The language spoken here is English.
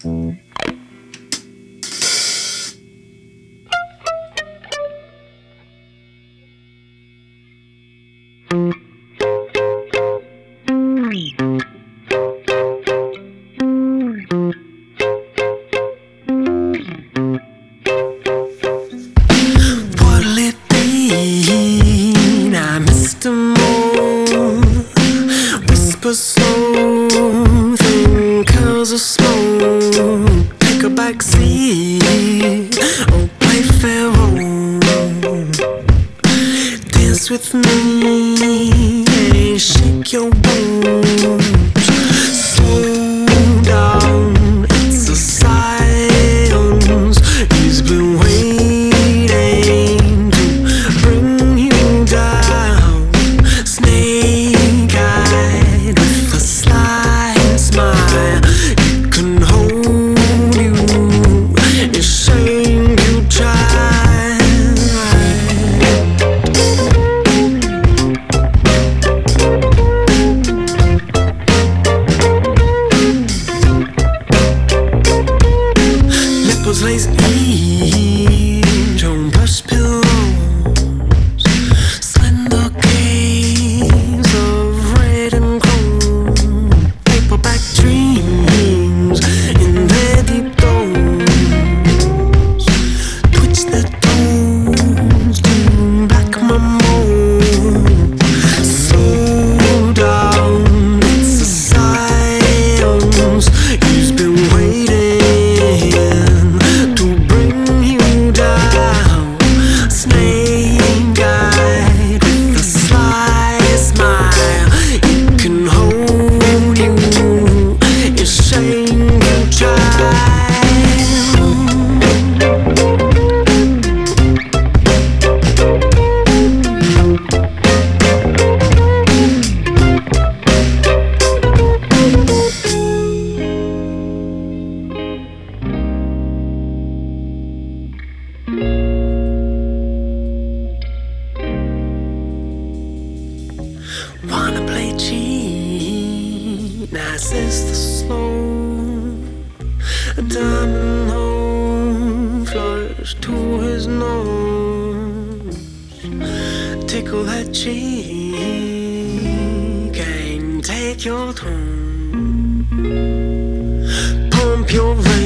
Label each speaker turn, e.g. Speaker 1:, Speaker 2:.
Speaker 1: What'll it be? I missed the moon. Whisper slow, think curls of smoke. Take a back seat, oh Playfair. Dance with me and shake your bones. Slow down, it's a silence. He's been waiting to bring you down. Snake eyed with a sly smile. He can hold you, it's shame you try. Nipples lace each on brush pillows. Slender caves of red and gold. Paperback dreams in their deep tones. Twitch their toes to black mold. Slow down, it's a silence. He's been waiting to bring you down. Snake eyed with a sly smile. He can hold you, it's shame you try. Wanna play cheat? Nice is the slow. A diamond hole flush to his nose. Tickle that cheek and take your tone. Pump your veins.